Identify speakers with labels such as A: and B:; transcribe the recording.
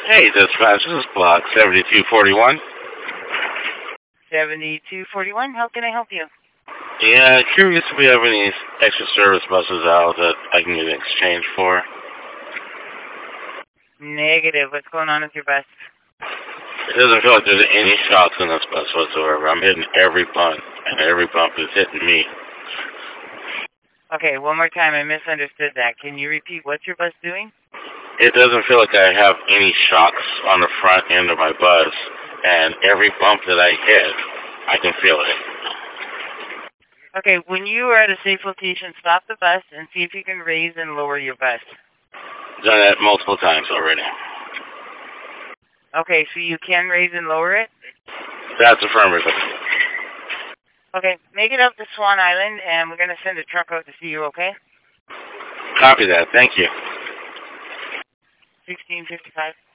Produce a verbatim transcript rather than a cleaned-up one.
A: Hey, dispatch, this is block seventy-two forty-one.
B: seventy-two forty-one, how can I help you?
A: Yeah, curious if we have any extra service buses out that I can get an exchange for.
B: Negative. What's going on with your bus?
A: It doesn't feel like there's any shocks in this bus whatsoever. I'm hitting every bump, and every bump is hitting me.
B: Okay, one more time. I misunderstood that. Can you repeat what's your bus doing?
A: It doesn't feel like I have any shocks on the front end of my bus, and every bump that I hit, I can feel it.
B: Okay, when you are at a safe location, stop the bus and see if you can raise and lower your bus.
A: Done that multiple times already.
B: Okay, so you can raise and lower it?
A: That's affirmative.
B: Okay, make it up to Swan Island, and we're going to send a truck out to see you, okay?
A: Copy that. Thank you.
B: sixteen fifty-five.